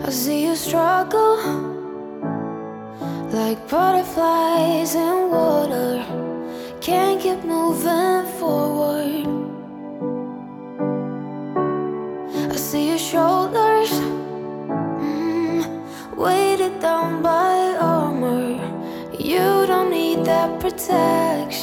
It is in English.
I see you struggle like butterflies in water, can't keep moving forward. I see your shoulders weighted down by armor. You don't need that protection.